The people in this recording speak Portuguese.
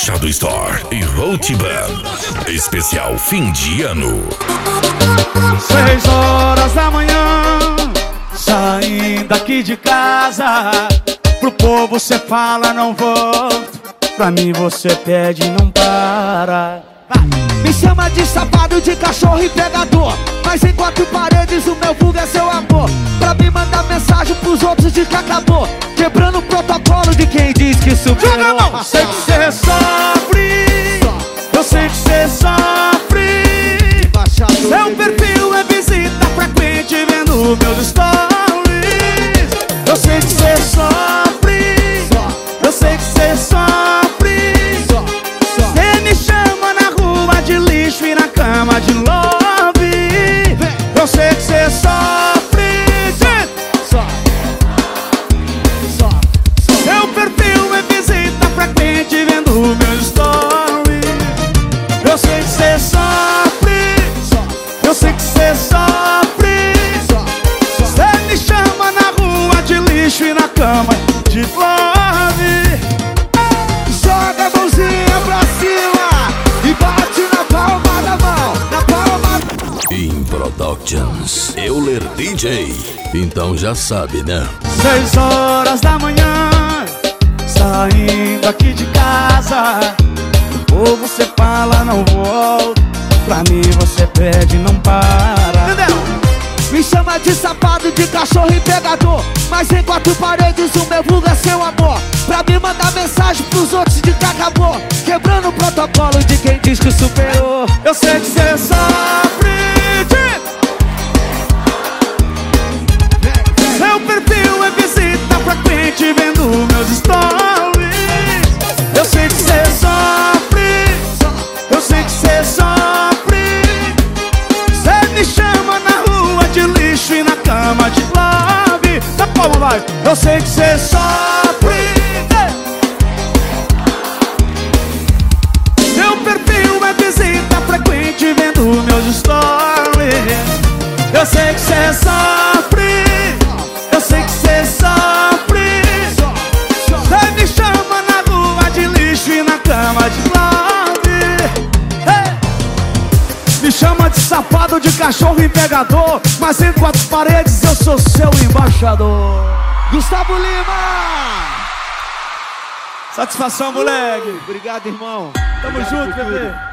Machado Store e Hot Band. Especial fim de ano. 6 horas da manhã, saindo aqui de casa. Pro povo cê fala não volto, pra mim você pede e não para. Me chama de safado, de cachorro e pegador, mas em 4 paredes o meu vulgo é seu amor. Pra mim mandar mensagem pros outros de que acabou, quebrando o protocolo de quem diz que superou. Sei que cê sofre, eu sei que cê sofre. Seu perfil é visita frequente vendo meus stories. Eu sei que cê sofre, eu sei que cê sofre. Cê me chama na rua de lixo e na cama de love. Eu sei que cê sofre. Seu perfil é visita frequente vendo meus stories. Eu sei que cê sofre, eu sei que cê sofre. Cê me chama na rua de lixo e na cama de love. Joga a mãozinha pra cima e bate na palma da mão, na palma. In Productions, Euler DJ. Então já sabe, né? 6 horas da manhã, saindo aqui de casa. Ou você fala não volto, pra mim você pede e não para. Entendeu? Me chama de safado, de cachorro e pegador, mas em 4 paredes o meu vulgo é seu amor. Pra mim mandar mensagem pros outros de que acabou, quebrando o protocolo de quem diz que superou. Eu sei que cê sofre. Seu perfil é visita frequente vendo meus stories. Eu sei que cê sofre, eu sei que cê sofre. Cê me chama na rua de lixo e na cama de love. Tá como vai? Eu sei que cê sofre. Seu perfil é visita frequente vendo meus stories. Eu sei que cê sofre, eu sei que cê sofre. Cê me chama na rua de lixo e na cama de love. Me chama de safado, de cachorro e pegador, mas em 4 paredes eu sou seu embaixador. Gustavo Lima! Satisfação, moleque. Obrigado, irmão. Tamo junto, bebê.